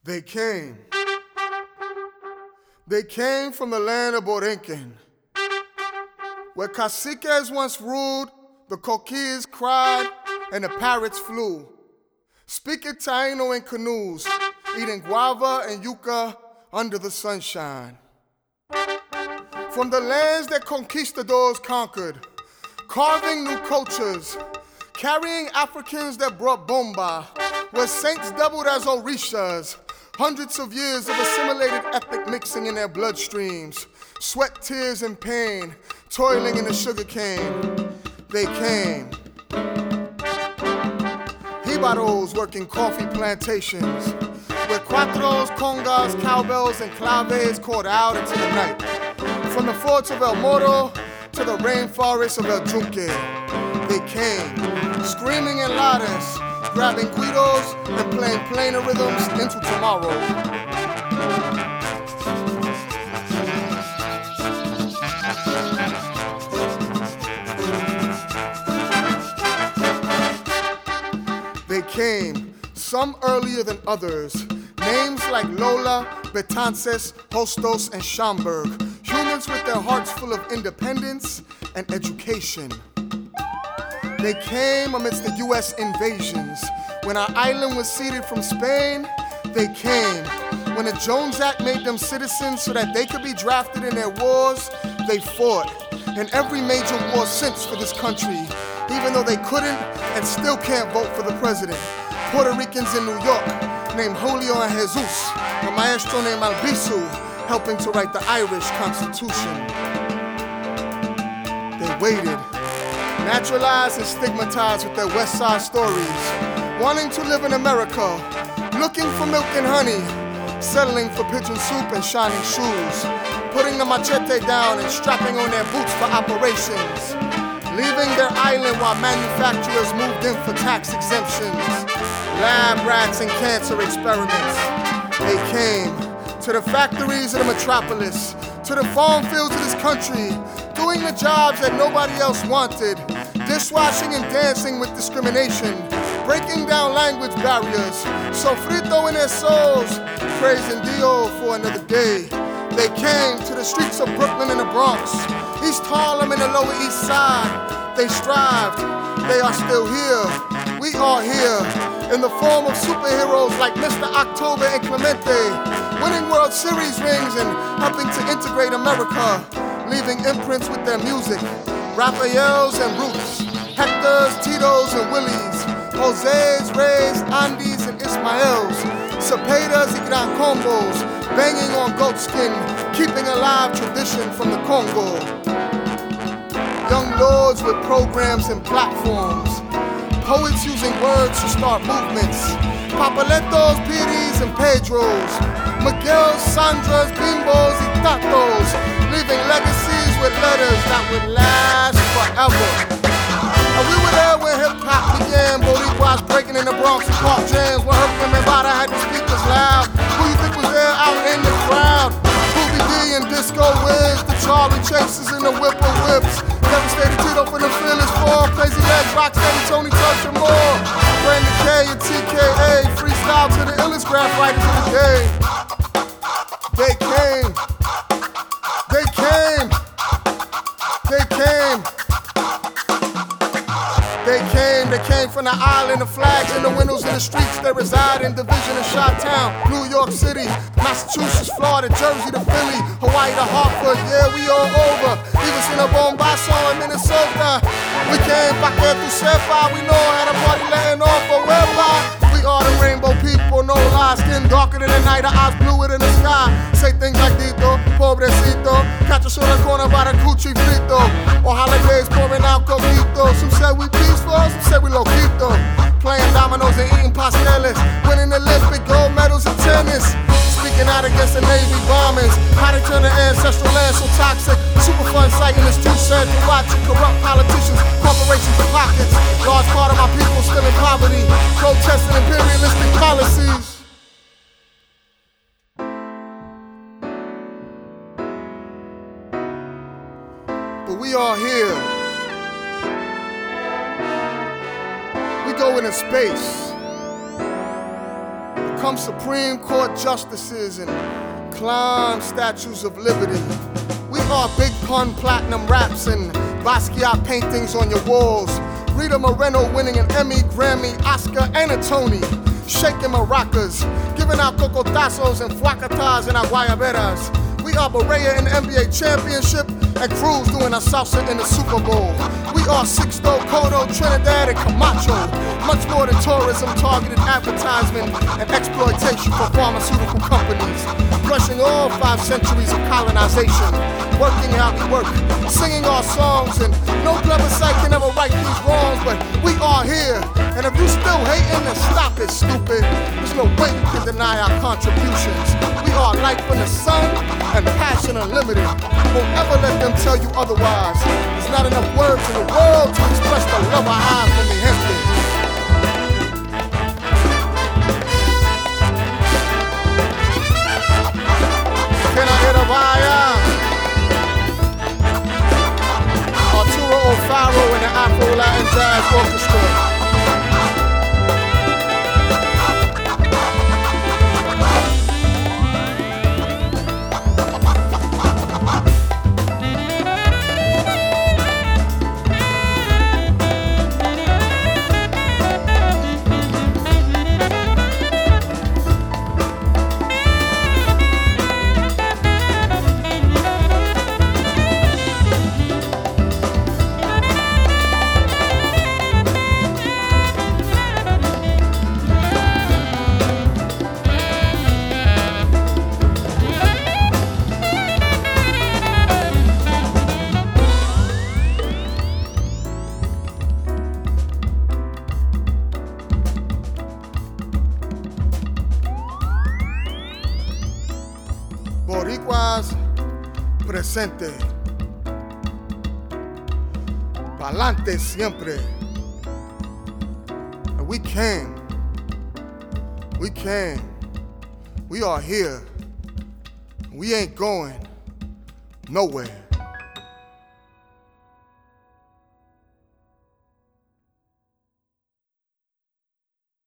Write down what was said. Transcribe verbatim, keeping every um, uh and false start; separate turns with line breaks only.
They came. They came from the land of Borinquen, where caciques once ruled, the coquilles cried, and the parrots flew. Speaking Taino in canoes, eating guava and yucca under the sunshine. From the lands that conquistadors conquered, carving new cultures, carrying Africans that brought bomba, where saints doubled as orishas, hundreds of years of assimilated ethnic mixing in their bloodstreams, sweat, tears, and pain, toiling in the sugarcane. They came. Jibaros working coffee plantations, where cuatros, congas, cowbells, and claves called out into the night. From the forts of El Moro to the rainforests of El Yunque, they came, screaming in lares, grabbing guidos and playing plainer rhythms into tomorrow. They came, some earlier than others, names like Lola, Betances, Hostos, and Schomburg, humans with their hearts full of independence and education. They came amidst the U S invasions. When our island was ceded from Spain, they came. When the Jones Act made them citizens so that they could be drafted in their wars, they fought. In every major war since for this country, even though they couldn't and still can't vote for the president. Puerto Ricans in New York, named Julio and Jesus, a maestro named Albizu, helping to write the Irish Constitution. They waited, naturalized and stigmatized with their West Side stories, wanting to live in America, looking for milk and honey, settling for pigeon soup and shining shoes, putting the machete down and strapping on their boots for operations, leaving their island while manufacturers moved in for tax exemptions, lab rats and cancer experiments. They came to the factories of the metropolis, to the farm fields of this country, doing the jobs that nobody else wanted, dishwashing and dancing with discrimination, breaking down language barriers, sofrito in their souls, praising Dio for another day. They came to the streets of Brooklyn and the Bronx, East Harlem and the Lower East Side. They strived, they are still here, we are here, in the form of superheroes like Mister October and Clemente, winning World Series rings and helping to integrate America, leaving imprints with their music, Raphaels and Ruths, Hectors, Titos and Willies, Jose's, Reyes, Andis and Ismaels, Cepedas y Gran Combos, banging on goatskin, keeping alive tradition from the Congo. Young lords with programs and platforms, poets using words to start movements, Papaletos, Piris and Pedros, Miguel, Sandras, Bimbos y Tatos, leaving legacies with letters that would last forever. And we were there when hip-hop began, Boricuas breaking in the Bronx and Park Jams, when Herman Nevada had the speakers loud. Who you think was there out in the crowd? Ruby D and Disco Wiz, the Charlie Chasers and the Whipper Whips, Devastated Tito for the Fearless Four, Crazy Legs, Rocksteady, Tony Touch and more, Brandon K and T K A, freestyle to the illest graph writers of the day. They came, they came, they came. They came, they came from the island, the flags in the windows of the streets. They reside in Division and Chi-Town, New York City, Massachusetts, Florida, Jersey to Philly, Hawaii to Hartford, yeah, we all over. Even Cinnabombasso in Minnesota. We came back there to Sepa, we know how the party letting off, but whereby? We are the rainbow people, no lie, skin darker than the night, our eyes bluer than the sky. Say things like Dito, pobrecito, catch us on the corner by the Cuchi Frito, or holidays pouring out coquitos. Some say we peaceful, some say we loquito, playing dominoes and eating pasteles, winning Olympic gold medals in tennis, speaking out against the Navy bombings, how they turn the ancestral land so toxic. Super fun sight and it's too sad to watch it. Corrupt politicians, corporations and pockets, large part of my people still in poverty, protesting imperialistic policies. But we are here. We go into space. The become Supreme Court justices and climb statues of liberty. We are Big Pun platinum raps and Basquiat paintings on your walls. Rita Moreno winning an Emmy, Grammy, Oscar, and a Tony. Shaking maracas, giving out cocotazos and fuacatas and aguayaberas. We are Berea in the N B A championship and Cruz doing a salsa in the Super Bowl. We are Sixto, Cotto, Trinidad, and Camacho. Much more than tourism, targeted advertisement, and exploitation for pharmaceutical companies. Crushing all five centuries of colonization. Working how we work, singing our songs, and no clever sight can ever right these wrongs, but we are here. And if you still hating, then stop it, stupid. There's no way you can deny our contributions. We are light from the sun and passion unlimited. Won't ever let them tell you otherwise. There's not enough words in the world to express the love I have for mi gente. Can I get a vaya? Arturo O'Farrill and the Afro Latin Jazz Orchestra. Boricuas presente, pa'lante siempre. And we can, we can, we are here. We ain't going nowhere.